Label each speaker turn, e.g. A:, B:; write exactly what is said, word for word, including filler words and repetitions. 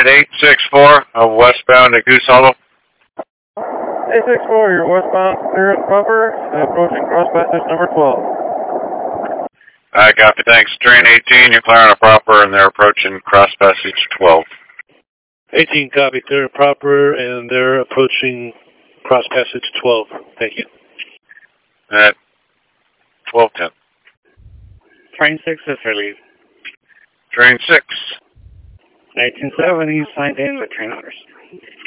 A: at eight six four of westbound at Goose Hollow.
B: eight six four, you're westbound, clear at proper, approaching cross passage number twelve.
A: I copy, thanks. Train eighteen, you're clearing a proper, and they're approaching cross passage twelve.
C: eighteen copy, clear proper, and they're approaching cross passage twelve. Thank you.
A: At twelve ten.
D: Train six is relieved.
A: Train six.
D: nineteen seventy, signed in with train orders.